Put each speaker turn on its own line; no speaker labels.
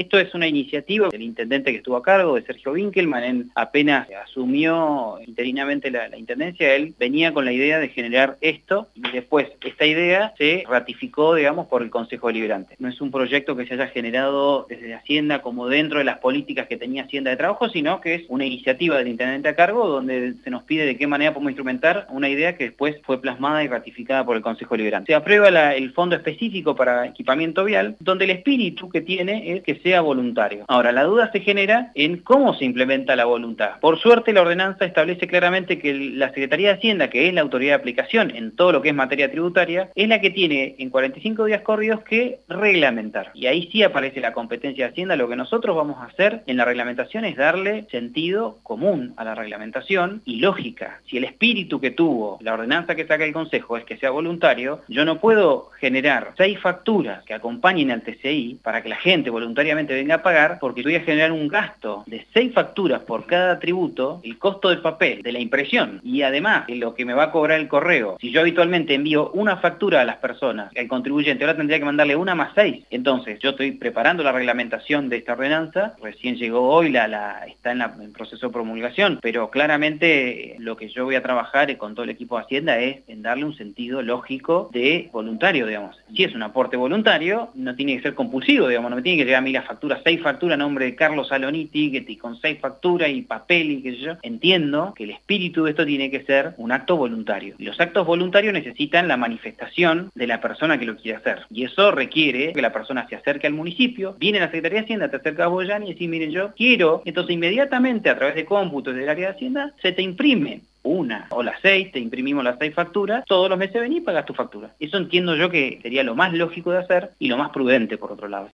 Esto es una iniciativa del intendente que estuvo a cargo, de Sergio Winkelmann. Él apenas asumió interinamente la intendencia, él venía con la idea de generar esto y después esta idea se ratificó, digamos, por el Consejo Deliberante. No es un proyecto que se haya generado desde Hacienda como dentro de las políticas que tenía Hacienda de trabajo, sino que es una iniciativa del intendente a cargo donde se nos pide de qué manera podemos instrumentar una idea que después fue plasmada y ratificada por el Consejo Deliberante. Se aprueba el fondo específico para equipamiento vial, donde el espíritu que tiene es que sea voluntario. Ahora, la duda se genera en cómo se implementa la voluntad. Por suerte, la ordenanza establece claramente que la Secretaría de Hacienda, que es la autoridad de aplicación en todo lo que es materia tributaria, es la que tiene en 45 días corridos que reglamentar. Y ahí sí aparece la competencia de Hacienda. Lo que nosotros vamos a hacer en la reglamentación es darle sentido común a la reglamentación y lógica. Si el espíritu que tuvo la ordenanza que saca el Consejo es que sea voluntario, yo no puedo generar 6 facturas que acompañen al TCI para que la gente voluntariamente venga a pagar, porque voy a generar un gasto de 6 facturas por cada tributo, el costo del papel, de la impresión, y además lo que me va a cobrar el correo. Si yo habitualmente envío una factura a las personas, al contribuyente, ahora tendría que mandarle una más 6. Entonces, yo estoy preparando la reglamentación de esta ordenanza, recién llegó hoy, está en proceso de promulgación, pero claramente lo que yo voy a trabajar con todo el equipo de Hacienda es en darle un sentido lógico de voluntario, digamos. Si es un aporte voluntario, no tiene que ser compulsivo, digamos, no me tiene que llegar a mí la factura, 6 facturas a nombre de Carlos Saloniti, con 6 facturas y papel y qué sé yo. Entiendo que el espíritu de esto tiene que ser un acto voluntario. Y los actos voluntarios necesitan la manifestación de la persona que lo quiere hacer. Y eso requiere que la persona se acerque al municipio, viene a la Secretaría de Hacienda, te acerca a Boyani y decís, miren, yo quiero, entonces inmediatamente a través de cómputos del área de Hacienda se te imprime una o las 6, te imprimimos las 6 facturas, todos los meses venís y pagas tu factura. Eso entiendo yo que sería lo más lógico de hacer y lo más prudente por otro lado.